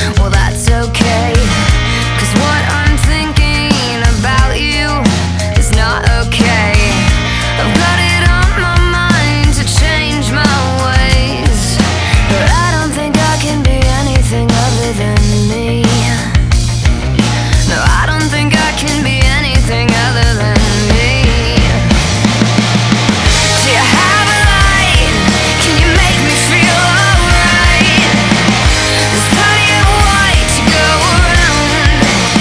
well that's okay. 'Cause what I'm thinking about you is not okay. I've got it on my mind to change my ways, but I don't think I can be anything other than me. No, I don't think I can be anything other than me. Do you have a light? Can you make me feel alright? There's plenty of white to go around.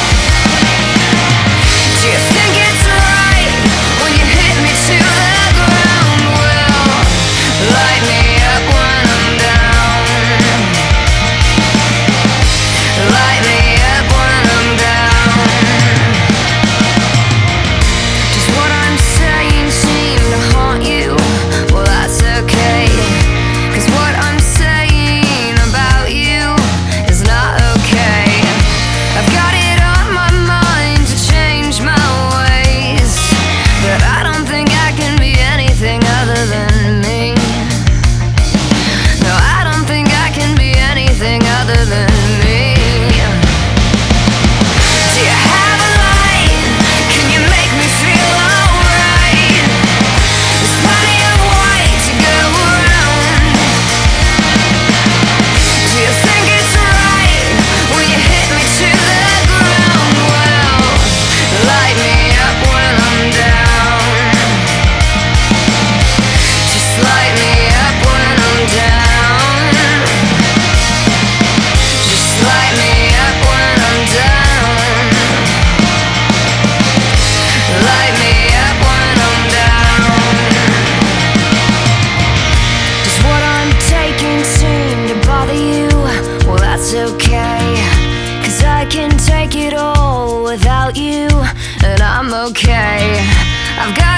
Do you think it's right when you hit me to the ground? Well, light me up when I'm down. Light me up when I'm down. Does what I'm saying seem to haunt you? Well, that's okay. 'Cause what I'm saying about you is not okay. I've got it on my mind to change my ways, but I don't think I can be anything other than me. No, I don't think I can be anything other than me. Do you have a light? Can you make me feel alright? There's plenty of white to go around. Do you think it's right when you hit me to the ground? Well, light me up when I'm down. Just light me up when I'm down. Just light me up when I'm down. Light me up when I'm down. Does what I'm taking seem to bother you? Well, that's okay. 'Cause I can take it all without you, and I'm okay. I've got